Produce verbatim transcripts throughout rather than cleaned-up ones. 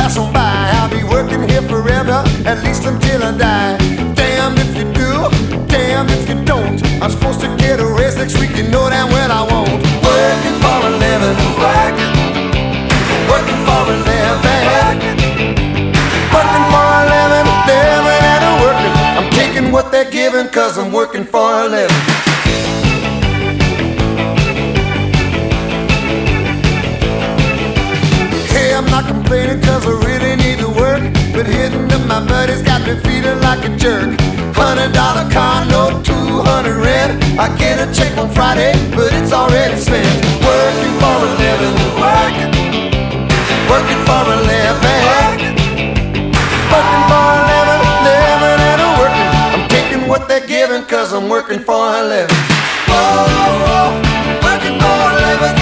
pass on by. I'll be working here forever, at least until I die. Damn if you do, damn if you don't. I'm supposed to get a raise next week, you know damn well I won't. Working for a living, working, working for a living, working for a living, living and a working. I'm taking what they're giving, cause I'm working for a living. I'm not complaining cause I really need to work, but hitting up my buddies got me feeling like a jerk. Hundred dollar car note, two hundred rent. I get a check on Friday, but it's already spent. Working for a living, working, working for a living, working for a living, living and a working. I'm taking what they're giving cause I'm working for a living. Whoa, working for a living.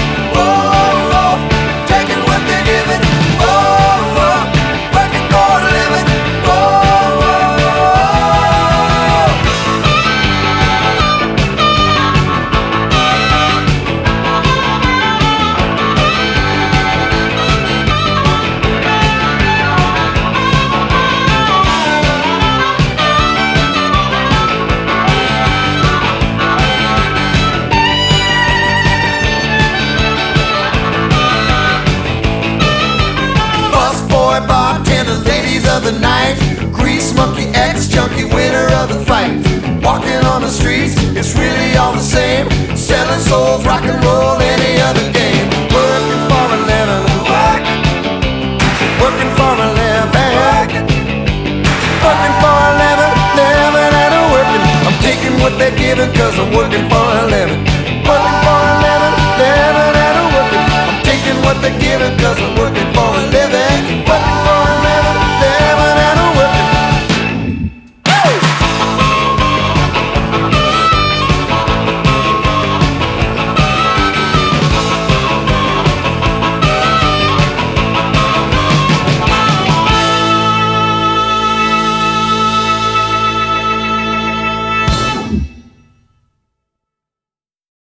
Bartender, ladies of the night, grease monkey, ex-junkie, winner of the fight. Walking on the streets, it's really all the same. Selling souls, rock and roll, any other game. Working for a living, working, working for a living, working, working for a living, living and a working. I'm taking what they're giving cause I'm working for a living.